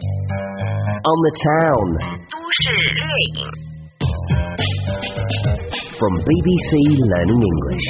On the Town 都市猎影 from BBC Learning English.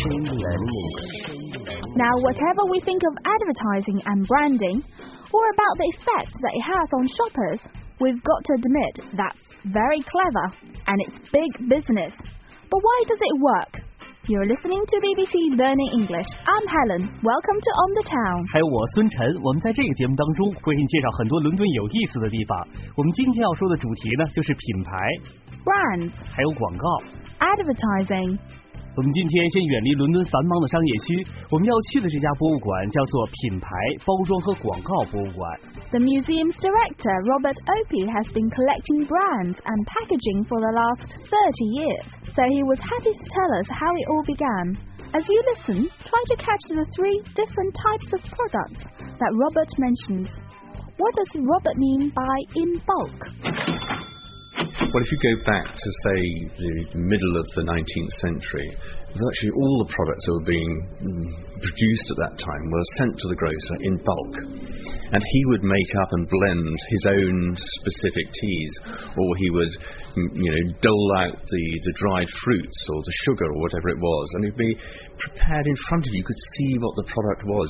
Now, whatever we think of advertising and branding, or about the effect that it has on shoppers, we've got to admit that's very clever, and it's big business. But why does it work? You're listening to BBC Learning English. I'm Helen. Welcome to On the Town. 还有我孙晨，我们在这个节目当中会给你介绍很多伦敦有意思的地方。我们今天要说的主题呢，就是品牌、 Brands, 还有广告。 advertising. 我们今天先远离伦敦繁忙的商业区，我们要去的这家博物馆叫做品牌、包装和广告博物馆。 The museum's director, Robert Opie, has been collecting brands and packaging for the last 30 years, so he was happy to tell us how it all began. As you listen, try to catch the 3 different types of products that Robert mentions. What does Robert mean by in bulk? Well, if you go back to, say, the middle of the 19th century, virtually all the products that were being produced at that time were sent to the grocer in bulk. And he would make up and blend his own specific teas, or he would, dole out the dried fruits or the sugar or whatever it was, and it would be prepared in front of you. You could see what the product was.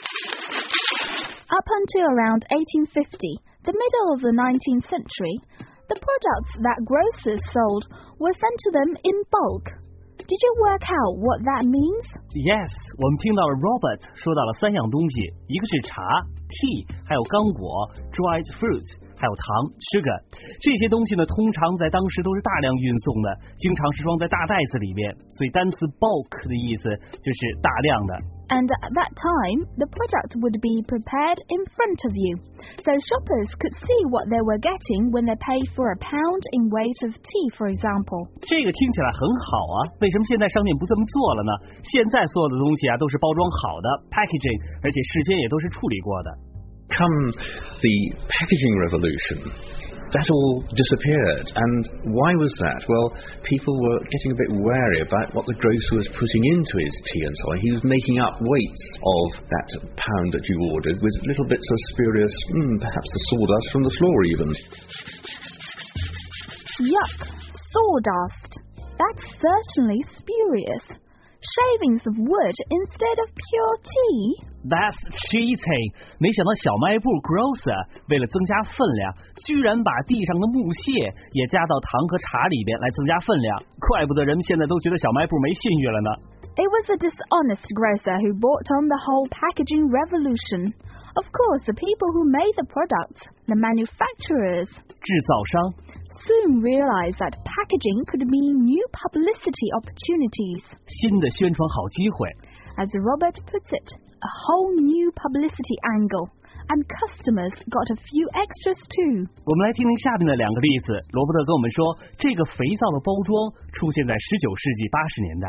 Up until around 1850, the middle of the 19th century, the products that grocers sold were sent to them in bulk. Did you work out what that means? Yes, 我们听到了 Robert 说到了3样东西，一个是茶 tea， 还有刚果 dried fruits， 还有糖 sugar。这些东西呢，通常在当时都是大量运送的，经常是装在大袋子里面，所以单词 bulk 的意思就是大量的。 And at that time, the product would be prepared in front of you, so shoppers could see what they were getting when they paid for a pound in weight of tea, for example. 这个听起来很好啊，为什么现在商店不这么做了呢？现在所有的东西啊都是包装好的 packaging， 而且事先也都是处理过的。 Come the packaging revolution, that all disappeared. And why was that? Well, people were getting a bit wary about what the grocer was putting into his tea and so on. He was making up weights of that pound that you ordered with little bits of spurious, perhaps the sawdust from the floor even. Yuck! Sawdust. That's certainly spurious. Shavings of wood instead of pure tea? That's cheating! 没想到小卖部 grocer 为了增加分量，居然把地上的木屑也加到糖和茶里边来增加分量，怪不得人们现在都觉得小卖部没信誉了呢。 It was a dishonest grocer who brought on the whole packaging revolution. Of course, the people who made the products, the manufacturers, 制造商 soon realized that packaging could mean new publicity opportunities. 新的宣传好机会。 As Robert puts it, a whole new publicity angle. And customers got a few extras too. 我们来听听下面的2个例子。罗伯特跟我们说，这个肥皂的包装出现在19世纪80年代。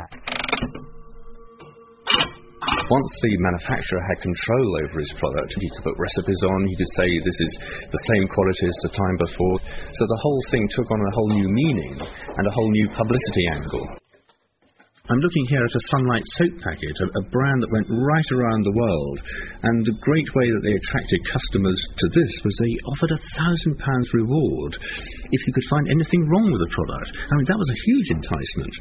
Once the manufacturer had control over his product, he could put recipes on, he could say this is the same quality as the time before. So the whole thing took on a whole new meaning and a whole new publicity angle. I'm looking here at a Sunlight soap packet, a brand that went right around the world. And the great way that they attracted customers to this was they offered £1,000 reward if you could find anything wrong with the product. I mean, that was a huge enticement.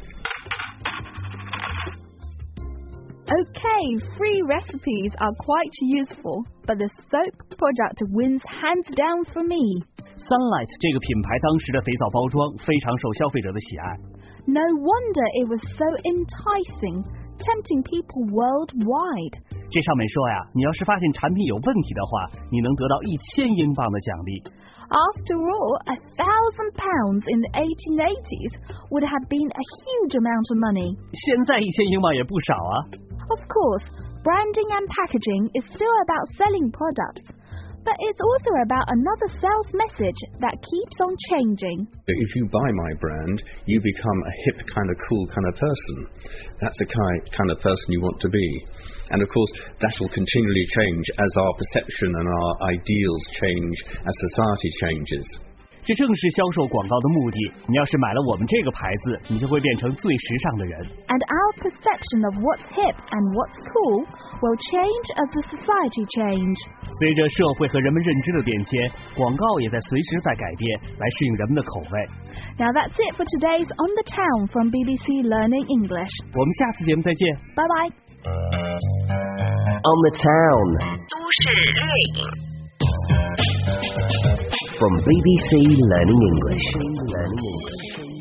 Okay, free recipes are quite useful, but the soap product wins hands down for me. Sunlight 这个品牌当时的肥皂包装非常受消费者的喜爱。 No wonder it was so enticing, tempting people worldwide. 这上面说呀，你要是发现产品有问题的话，你能得到1000英镑的奖励。 After all, £1,000 in the 1880s would have been a huge amount of money. 现在1000英镑也不少啊。 Of course, branding and packaging is still about selling products. But it's also about another sales message that keeps on changing. If you buy my brand, you become a hip kind of cool kind of person. That's the kind of person you want to be. And of course, that will continually change as our perception and our ideals change, as society changes. 这正是销售广告的目的。你要是买了我们这个牌子，你就会变成最时尚的人。 And our perception of what's hip and what's cool will change as the society change. 随着社会和人们认知的变迁，广告也在随时在改变，来适应人们的口味。 Now that's it for today's On the Town from BBC Learning English. 我们下次节目再见。 Bye bye. On the Town. 都市猎影 From BBC Learning English.